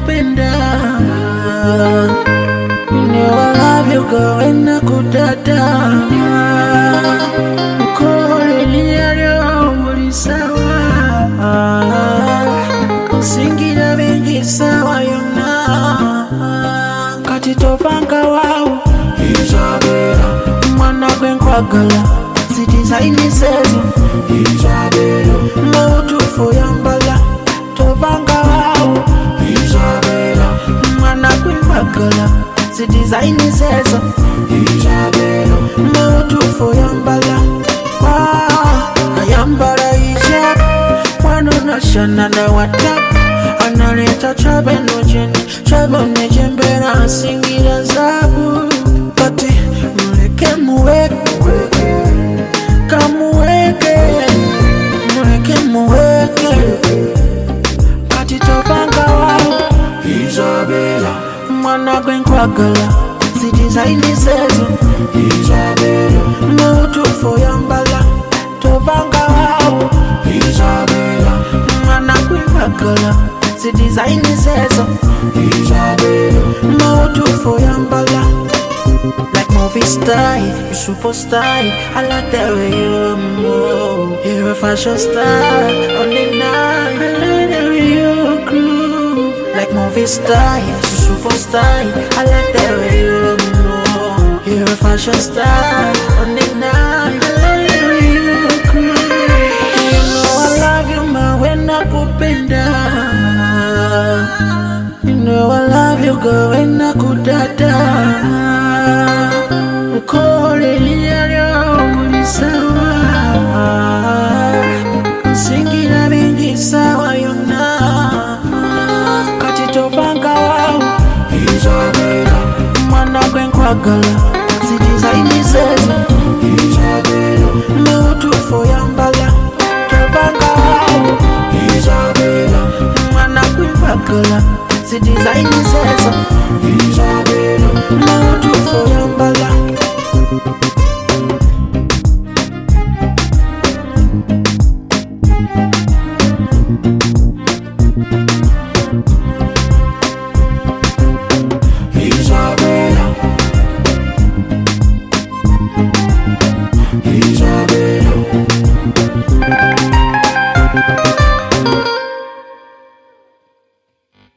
nakupenda. You know I love you girl when nakudada. Mkole liyo muri sawa. Usingira bengi sawa yona. Kati tovanga wao Isabella mwana gwenkwagala Sitizaini sezo Isabella Mautufu yambala Tovanga wao Isabella mwana gwenkwagala Sitizaini sezo Isabella Mautufu yambala Ayambala isap Mwana nashana na watap Analeta trabe no jeni Trabe ne jembera singira zabu Kati muleke muweke Kamuweke Muleke muweke Kati tovanga wao Isabella mwana gwenkwagala Sitizaini sezo Isabella Mautufu yambala Tovanga wao Isabella mwana gwenkwagala Sitizaini sezo Isabella Mautufu yambala Like movie star, you superstar I like the way you move. You're a fashion star on the night. I like the way you groove. Like movie star, you superstar I like the way you move. You're a fashion star on the night. I like the way you groove. You know I love you man when nakupenda. You know I love you girl when nakudada. Mkole liyo muri sawa. Usingira bengi sawa yona. Kati tovanga wao Isabella mwana gwenkwagala Sitizaini sezo Isabella Mautufu yambala Tovanga wao Isabella mwana gwenkwagala Sitizaini sezo Isabella Mautufu yambala